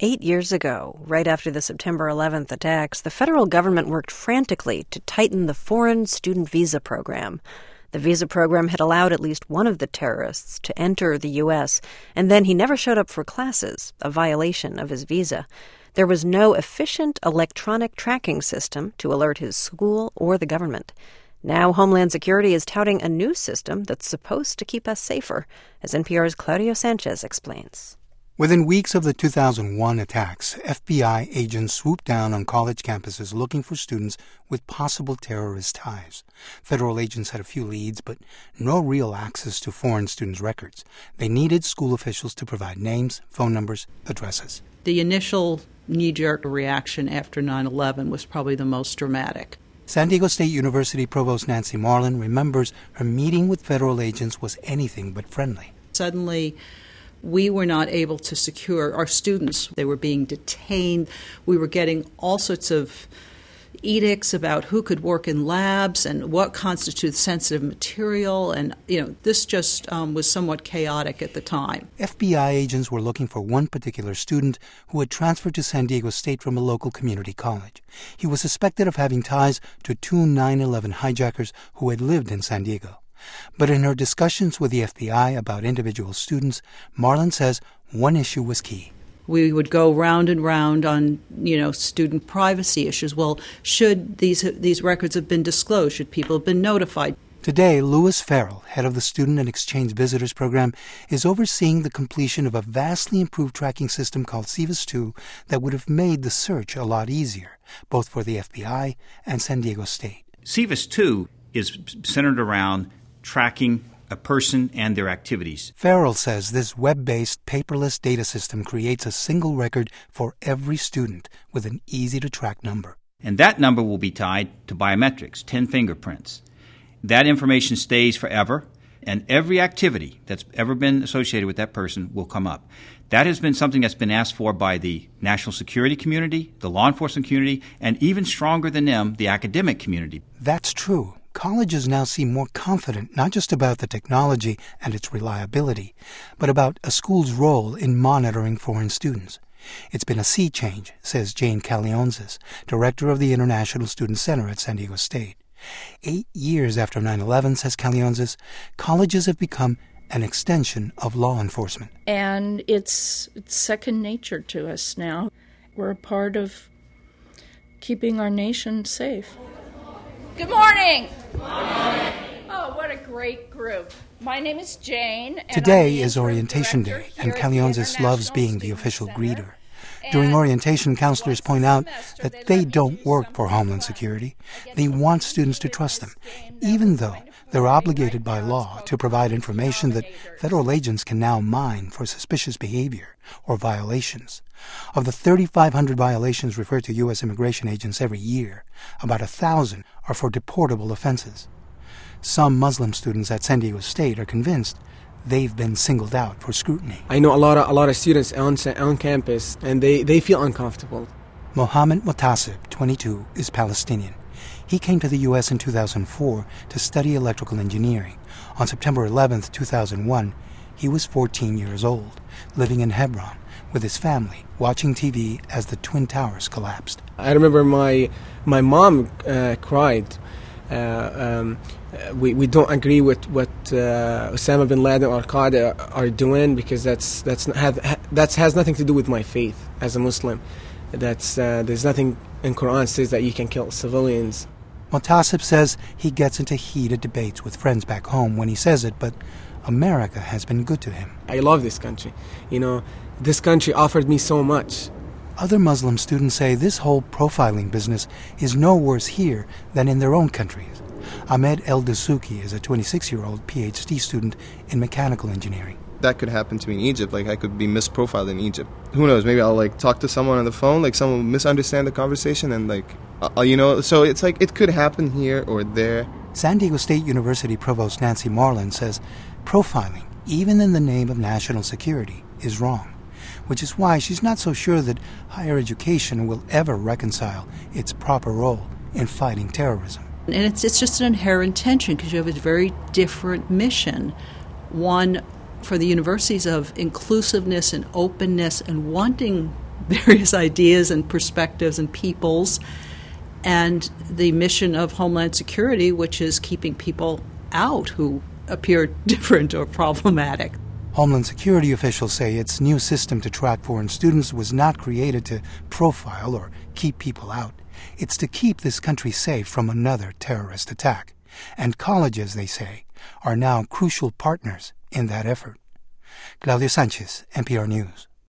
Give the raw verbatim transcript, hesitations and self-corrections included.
Eight years ago, right after the September eleventh attacks, the federal government worked frantically to tighten the foreign student visa program. The visa program had allowed at least one of the terrorists to enter the U S, and then he never showed up for classes, a violation of his visa. There was no efficient electronic tracking system to alert his school or the government. Now Homeland Security is touting a new system that's supposed to keep us safer, as N P R's Claudio Sanchez explains. Within weeks of the two thousand one attacks, F B I agents swooped down on college campuses looking for students with possible terrorist ties. Federal agents had a few leads, but no real access to foreign students' records. They needed school officials to provide names, phone numbers, addresses. The initial knee-jerk reaction after nine eleven was probably the most dramatic. San Diego State University Provost Nancy Marlin remembers her meeting with federal agents was anything but friendly. Suddenly, we were not able to secure our students. They were being detained. We were getting all sorts of edicts about who could work in labs and what constitutes sensitive material. And, you know, this just um, was somewhat chaotic at the time. F B I agents were looking for one particular student who had transferred to San Diego State from a local community college. He was suspected of having ties to two nine eleven hijackers who had lived in San Diego. But in her discussions with the F B I about individual students, Marlin says one issue was key. We would go round and round on, you know, student privacy issues. Well, should these these records have been disclosed? Should people have been notified? Today, Louis Farrell, head of the Student and Exchange Visitors Program, is overseeing the completion of a vastly improved tracking system called SEVIS two that would have made the search a lot easier, both for the F B I and San Diego State. SEVIS two is centered around tracking a person and their activities. Farrell says this web-based, paperless data system creates a single record for every student with an easy-to-track number. And that number will be tied to biometrics, ten fingerprints. That information stays forever, and every activity that's ever been associated with that person will come up. That has been something that's been asked for by the national security community, the law enforcement community, and even stronger than them, the academic community. That's true. Colleges now seem more confident not just about the technology and its reliability, but about a school's role in monitoring foreign students. It's been a sea change, says Jane Calionzis, director of the International Student Center at San Diego State. Eight years after nine eleven, says Calionzis, colleges have become an extension of law enforcement. And it's, it's second nature to us now. We're a part of keeping our nation safe. Good morning. Good morning. Oh, what a great group. My name is Jane. And Today is orientation day, and Calionzis loves being the official greeter. During orientation, counselors point out that they don't work for Homeland Security. They want students to trust them, even though they're obligated by law to provide information that federal agents can now mine for suspicious behavior or violations. Of the thirty-five hundred violations referred to U S immigration agents every year, about a thousand are for deportable offenses. Some Muslim students at San Diego State are convinced they've been singled out for scrutiny. I know a lot of a lot of students on on campus, and they, they feel uncomfortable. Mohammed Mutasib, twenty-two, is Palestinian. He came to the U S in two thousand four to study electrical engineering. On September eleventh, two thousand one, he was fourteen years old, living in Hebron with his family, watching T V as the Twin Towers collapsed. I remember my my mom uh, cried. Uh, um, we we don't agree with what uh, Osama bin Laden or Al-Qaeda are doing, because that's that's have that has nothing to do with my faith as a Muslim. That's uh, there's nothing in Quran says that you can kill civilians. Mutasib says he gets into heated debates with friends back home when he says it, but America has been good to him. I love this country. You know, this country offered me so much. Other Muslim students say this whole profiling business is no worse here than in their own countries. Ahmed El Dasuki is a twenty-six-year-old P H D student in mechanical engineering. That could happen to me in Egypt. Like, I could be misprofiled in Egypt. Who knows? Maybe I'll, like, talk to someone on the phone, like, someone will misunderstand the conversation, and, like, uh, you know, so it's like it could happen here or there. San Diego State University Provost Nancy Marlin says profiling, even in the name of national security, is wrong, which is why she's not so sure that higher education will ever reconcile its proper role in fighting terrorism. And it's it's just an inherent tension, because you have a very different mission. One for the universities of inclusiveness and openness and wanting various ideas and perspectives and peoples, and the mission of Homeland Security, which is keeping people out who appear different or problematic. Homeland Security officials say its new system to track foreign students was not created to profile or keep people out. It's to keep this country safe from another terrorist attack. And colleges, they say, are now crucial partners in that effort. Claudio Sanchez, N P R News.